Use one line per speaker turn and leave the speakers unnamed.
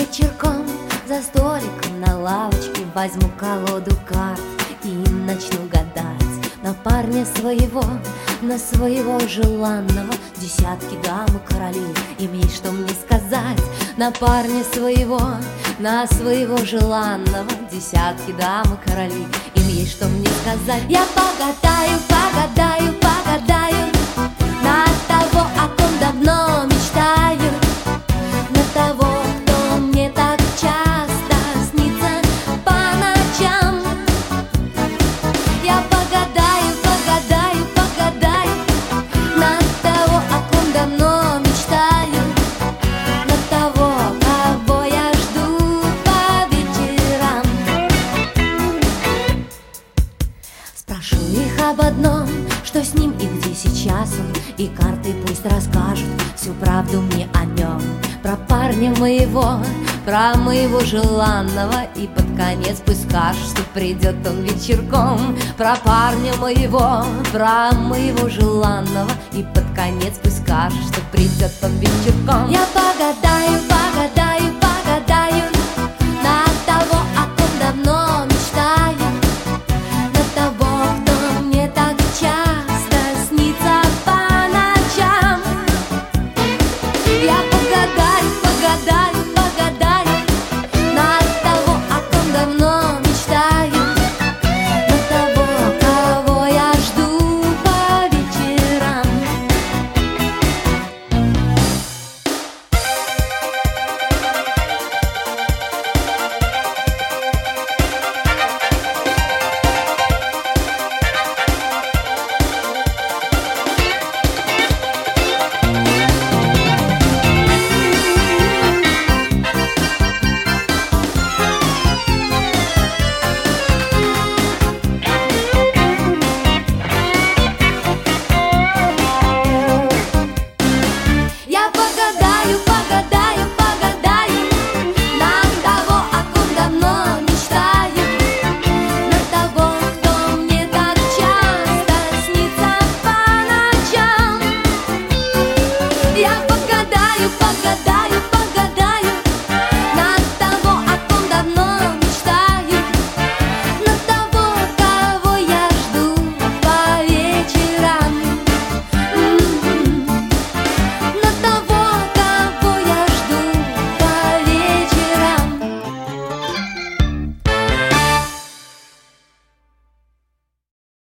вечерком за столиком на лавочке возьму колоду карт и начну гадать на парня своего, на своего желанного. Десятки, дамы, короли, им есть что мне сказать. На парня своего, на своего желанного. Десятки, дамы, короли, им есть что мне сказать. Я погадаю, погадаю, погадаю на того, о ком давно мечтаю, на того, кто мне так часто снится по ночам. Я погадаю, погадаю, погадаю на того, о ком давно мечтаю, на того, кого я жду по вечерам. Спрошу их об одном, что с ним и где сейчас он, и карты пусть расскажут всю правду мне о нем. Про парня моего, про моего желанного, и под конец пусть скажет, что придет он вечерком. Про парня моего, про моего желанного, и под конец пусть скажет, что придет он вечерком. Я погадаю,